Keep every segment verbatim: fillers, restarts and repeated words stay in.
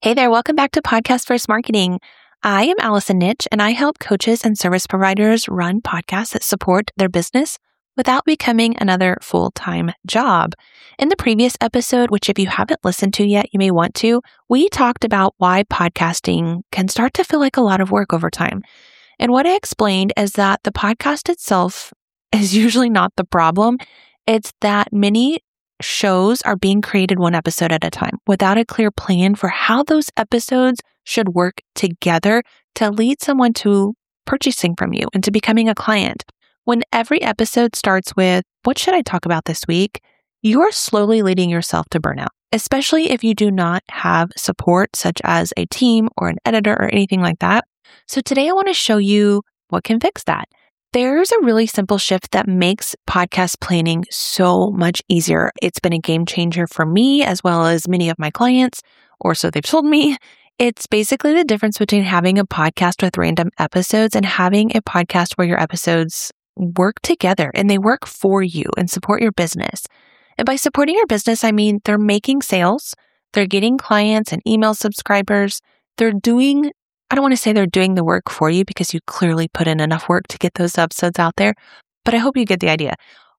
Hey there, welcome back to Podcast First Marketing. I am Allison Nitch, and I help coaches and service providers run podcasts that support their business without becoming another full-time job. In the previous episode, which if you haven't listened to yet, you may want to, we talked about why podcasting can start to feel like a lot of work over time. And what I explained is that the podcast itself is usually not the problem. It's that many shows are being created one episode at a time without a clear plan for how those episodes should work together to lead someone to purchasing from you and to becoming a client. When every episode starts with, what should I talk about this week? You are slowly leading yourself to burnout, especially if you do not have support such as a team or an editor or anything like that. So today I want to show you what can fix that. There's a really simple shift that makes podcast planning so much easier. It's been a game changer for me as well as many of my clients, or so they've told me. It's basically the difference between having a podcast with random episodes and having a podcast where your episodes work together and they work for you and support your business. And by supporting your business, I mean they're making sales, they're getting clients and email subscribers, they're doing I don't want to say they're doing the work for you because you clearly put in enough work to get those episodes out there, but I hope you get the idea.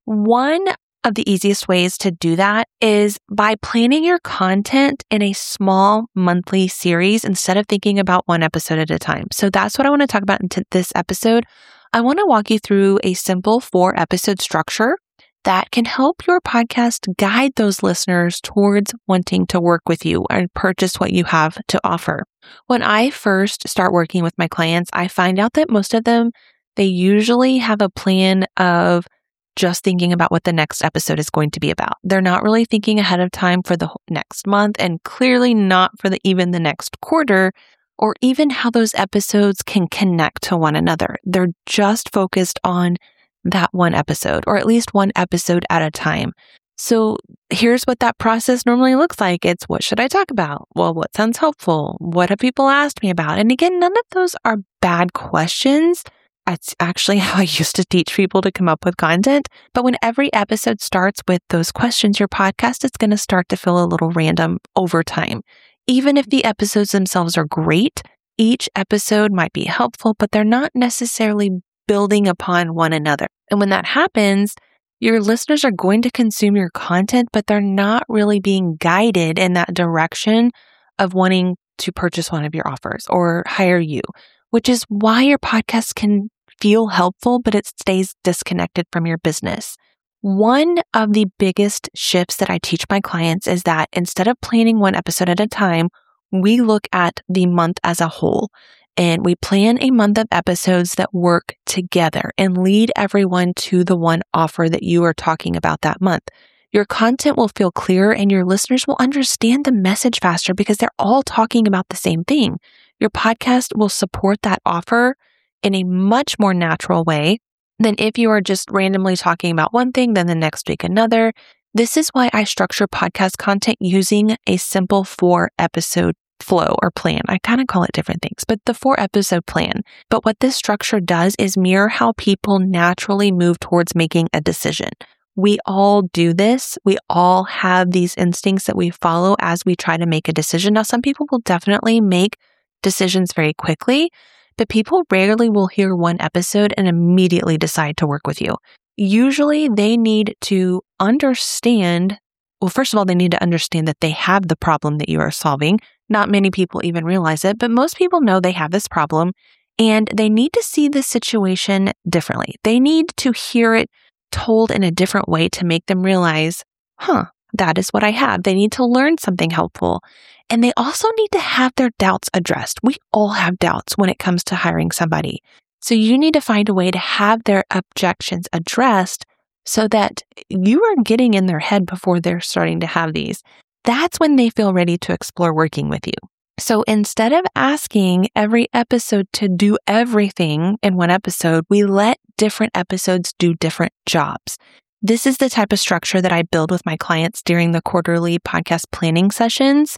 One of the easiest ways to do that is by planning your content in a small monthly series instead of thinking about one episode at a time. So that's what I want to talk about in this episode. I want to walk you through a simple four episode structure that can help your podcast guide those listeners towards wanting to work with you and purchase what you have to offer. When I first start working with my clients, I find out that most of them, they usually have a plan of just thinking about what the next episode is going to be about. They're not really thinking ahead of time for the next month and clearly not for the even the next quarter or even how those episodes can connect to one another. They're just focused on that one episode, or at least one episode at a time. So here's what that process normally looks like. It's what should I talk about? Well, what sounds helpful? What have people asked me about? And again, none of those are bad questions. That's actually how I used to teach people to come up with content. But when every episode starts with those questions, your podcast is going to start to feel a little random over time. Even if the episodes themselves are great, each episode might be helpful, but they're not necessarily building upon one another. And when that happens, your listeners are going to consume your content, but they're not really being guided in that direction of wanting to purchase one of your offers or hire you, which is why your podcast can feel helpful, but it stays disconnected from your business. One of the biggest shifts that I teach my clients is that instead of planning one episode at a time, we look at the month as a whole. And we plan a month of episodes that work together and lead everyone to the one offer that you are talking about that month. Your content will feel clearer and your listeners will understand the message faster because they're all talking about the same thing. Your podcast will support that offer in a much more natural way than if you are just randomly talking about one thing, then the next week another. This is why I structure podcast content using a simple four episode flow or plan. I kind of call it different things, but the four episode plan. But what this structure does is mirror how people naturally move towards making a decision. We all do this. We all have these instincts that we follow as we try to make a decision. Now, some people will definitely make decisions very quickly, but people rarely will hear one episode and immediately decide to work with you. Usually they need to understand, well, first of all, they need to understand that they have the problem that you are solving. Not many people even realize it, but most people know they have this problem and they need to see the situation differently. They need to hear it told in a different way to make them realize, huh, that is what I have. They need to learn something helpful. And they also need to have their doubts addressed. We all have doubts when it comes to hiring somebody. So you need to find a way to have their objections addressed so that you are getting in their head before they're starting to have these. That's when they feel ready to explore working with you. So instead of asking every episode to do everything in one episode, we let different episodes do different jobs. This is the type of structure that I build with my clients during the quarterly podcast planning sessions.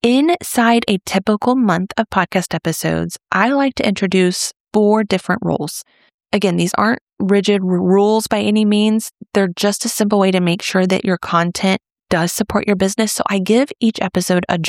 Inside a typical month of podcast episodes, I like to introduce four different roles. Again, these aren't rigid rules by any means. They're just a simple way to make sure that your content does support your business. So I give each episode a job.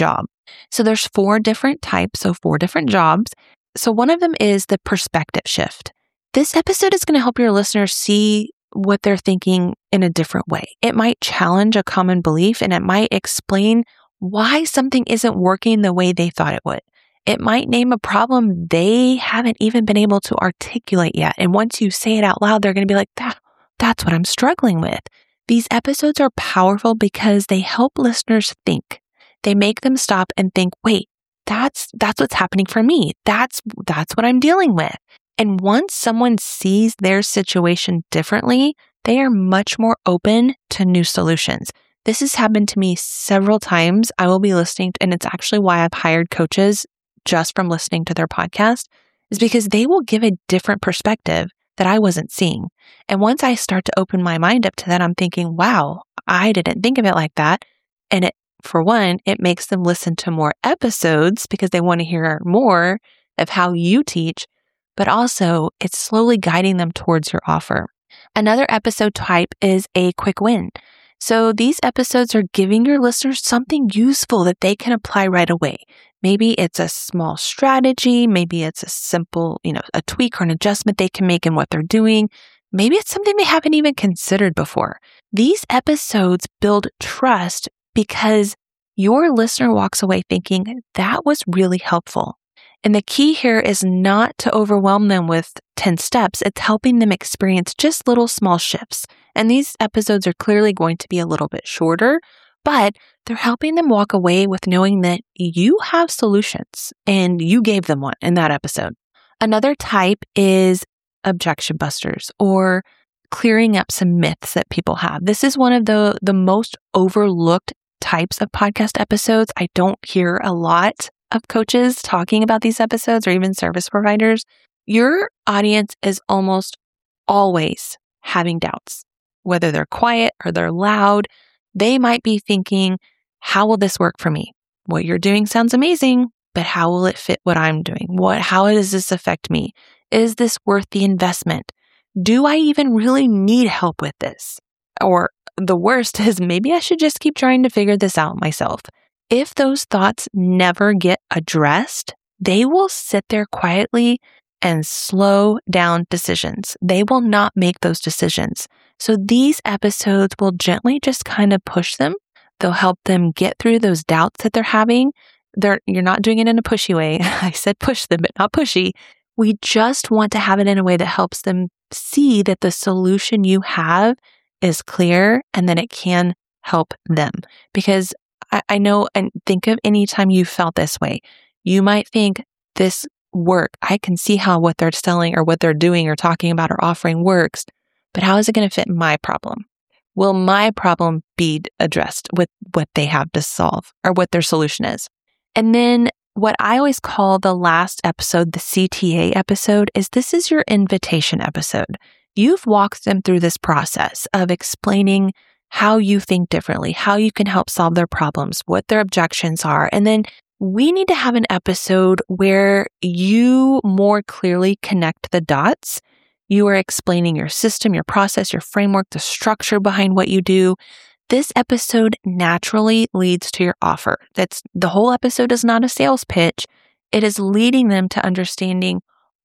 So there's four different types, so four different jobs. So one of them is the perspective shift. This episode is going to help your listeners see what they're thinking in a different way. It might challenge a common belief, and it might explain why something isn't working the way they thought it would. It might name a problem they haven't even been able to articulate yet. And once you say it out loud, they're going to be like, that, that's what I'm struggling with. These episodes are powerful because they help listeners think. They make them stop and think, wait, that's that's what's happening for me. That's that's what I'm dealing with. And once someone sees their situation differently, they are much more open to new solutions. This has happened to me several times. I will be listening, to, and it's actually why I've hired coaches just from listening to their podcast, is because they will give a different perspective that I wasn't seeing. And once I start to open my mind up to that, I'm thinking, wow, I didn't think of it like that. And it, for one, it makes them listen to more episodes because they want to hear more of how you teach, but also it's slowly guiding them towards your offer. Another episode type is a quick win. So these episodes are giving your listeners something useful that they can apply right away. Maybe it's a small strategy. Maybe it's a simple, you know, a tweak or an adjustment they can make in what they're doing. Maybe it's something they haven't even considered before. These episodes build trust because your listener walks away thinking that was really helpful. And the key here is not to overwhelm them with ten steps. It's helping them experience just little small shifts. And these episodes are clearly going to be a little bit shorter, but they're helping them walk away with knowing that you have solutions and you gave them one in that episode. Another type is objection busters, or clearing up some myths that people have. This is one of the, the most overlooked types of podcast episodes. I don't hear a lot of coaches talking about these episodes or even service providers. Your audience is almost always having doubts, whether they're quiet or they're loud. They might be thinking, how will this work for me? What you're doing sounds amazing, but how will it fit what I'm doing? What, how does this affect me? Is this worth the investment? Do I even really need help with this? Or the worst is maybe I should just keep trying to figure this out myself. If those thoughts never get addressed, they will sit there quietly and slow down decisions. They will not make those decisions. So these episodes will gently just kind of push them. They'll help them get through those doubts that they're having. They're, you're not doing it in a pushy way. I said push them, but not pushy. We just want to have it in a way that helps them see that the solution you have is clear and that it can help them. Because I, I know, and think of any time you felt this way. You might think this work, I can see how what they're selling or what they're doing or talking about or offering works, but how is it going to fit my problem? Will my problem be addressed with what they have to solve or what their solution is? And then what I always call the last episode, the C T A episode, is this is your invitation episode. You've walked them through this process of explaining how you think differently, how you can help solve their problems, what their objections are. And then we need to have an episode where you more clearly connect the dots. You are explaining your system, your process, your framework, the structure behind what you do. This episode naturally leads to your offer. That's the whole episode is not a sales pitch. It is leading them to understanding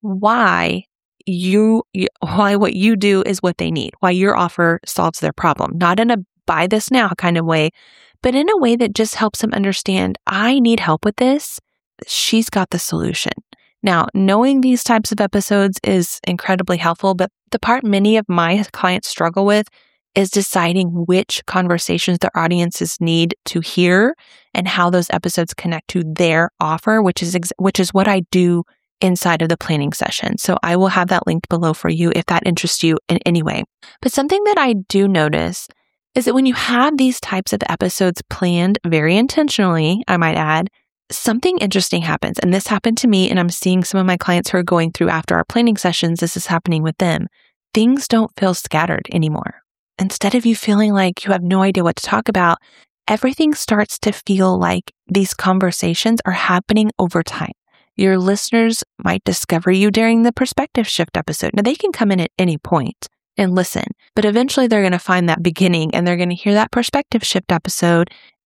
why you, why what you do is what they need, why your offer solves their problem, not in a buy this now kind of way, but in a way that just helps them understand, I need help with this. She's got the solution. Now, knowing these types of episodes is incredibly helpful, but the part many of my clients struggle with is deciding which conversations their audiences need to hear and how those episodes connect to their offer, which is ex- which is what I do inside of the planning session. So I will have that linked below for you if that interests you in any way. But something that I do notice is that when you have these types of episodes planned very intentionally, I might add, something interesting happens. And this happened to me, and I'm seeing some of my clients who are going through after our planning sessions, this is happening with them. Things don't feel scattered anymore. Instead of you feeling like you have no idea what to talk about, everything starts to feel like these conversations are happening over time. Your listeners might discover you during the perspective shift episode. Now, they can come in at any point and listen, but eventually they're going to find that beginning and they're going to hear that perspective shift episode.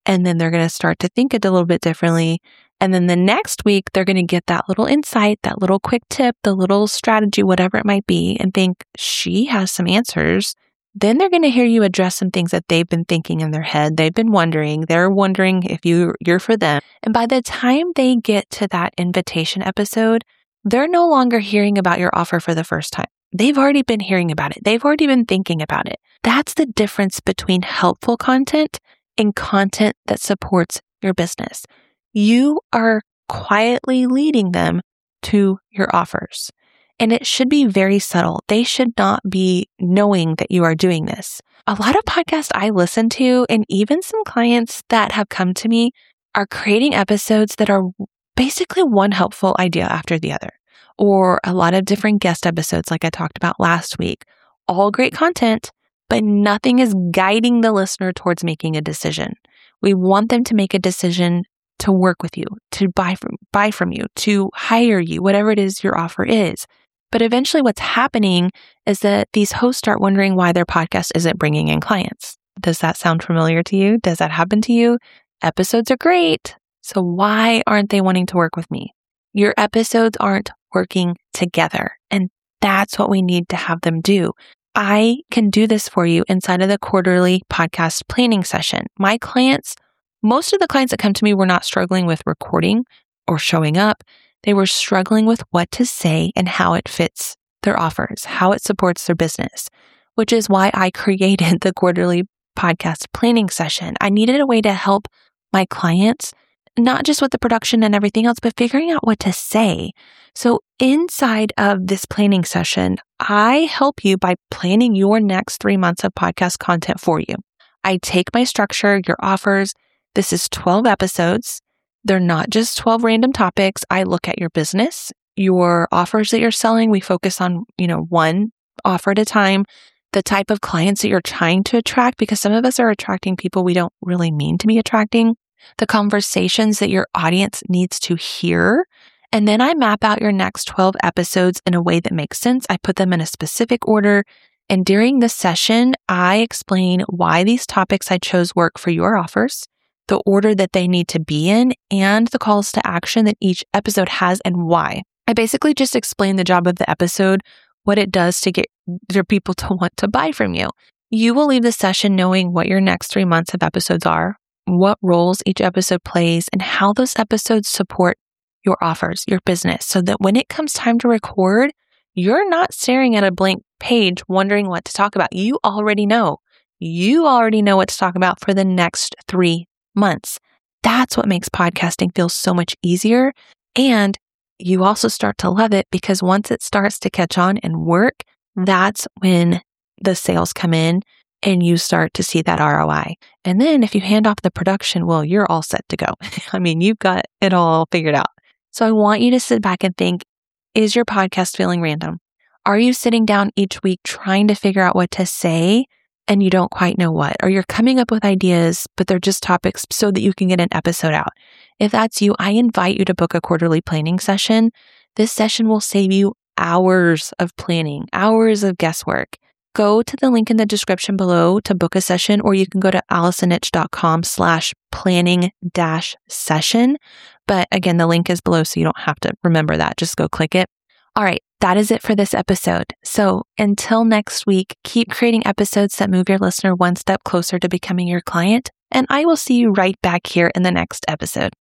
And then they're going to start to think it a little bit differently. And then the next week, they're going to get that little insight, that little quick tip, the little strategy, whatever it might be, and think she has some answers. Then they're going to hear you address some things that they've been thinking in their head. They've been wondering. They're wondering if you, you're for them. And by the time they get to that invitation episode, they're no longer hearing about your offer for the first time. They've already been hearing about it. They've already been thinking about it. That's the difference between helpful content and content that supports your business. You are quietly leading them to your offers. And it should be very subtle. They should not be knowing that you are doing this. A lot of podcasts I listen to, and even some clients that have come to me, are creating episodes that are basically one helpful idea after the other, or a lot of different guest episodes like I talked about last week. All great content, but nothing is guiding the listener towards making a decision. We want them to make a decision to work with you, to buy from, buy from you, to hire you, whatever it is your offer is. But eventually what's happening is that these hosts start wondering why their podcast isn't bringing in clients. Does that sound familiar to you? Does that happen to you? Episodes are great. So why aren't they wanting to work with me? Your episodes aren't working together. And that's what we need to have them do. I can do this for you inside of the quarterly podcast planning session. My clients, most of the clients that come to me were not struggling with recording or showing up. They were struggling with what to say and how it fits their offers, how it supports their business, which is why I created the quarterly podcast planning session. I needed a way to help my clients, not just with the production and everything else, but figuring out what to say. So inside of this planning session, I help you by planning your next three months of podcast content for you. I take my structure, your offers. This is twelve episodes. They're not just twelve random topics. I look at your business, your offers that you're selling. We focus on, you know, one offer at a time, the type of clients that you're trying to attract, because some of us are attracting people we don't really mean to be attracting, the conversations that your audience needs to hear. And then I map out your next twelve episodes in a way that makes sense. I put them in a specific order. And during the session, I explain why these topics I chose work for your offers, the order that they need to be in, and the calls to action that each episode has and why. I basically just explain the job of the episode, what it does to get your people to want to buy from you. You will leave the session knowing what your next three months of episodes are, what roles each episode plays, and how those episodes support your offers, your business, so that when it comes time to record, you're not staring at a blank page wondering what to talk about. You already know. You already know what to talk about for the next three months. That's what makes podcasting feel so much easier. And you also start to love it because once it starts to catch on and work, that's when the sales come in and you start to see that R O I. And then if you hand off the production, well, you're all set to go. I mean, you've got it all figured out. So I want you to sit back and think, is your podcast feeling random? Are you sitting down each week trying to figure out what to say and you don't quite know what? Or you're coming up with ideas, but they're just topics so that you can get an episode out? If that's you, I invite you to book a quarterly planning session. This session will save you hours of planning, hours of guesswork. Go to the link in the description below to book a session, or you can go to alisonnitch.com slash planning dash session. But again, the link is below, so you don't have to remember that. Just go click it. All right, that is it for this episode. So until next week, keep creating episodes that move your listener one step closer to becoming your client, and I will see you right back here in the next episode.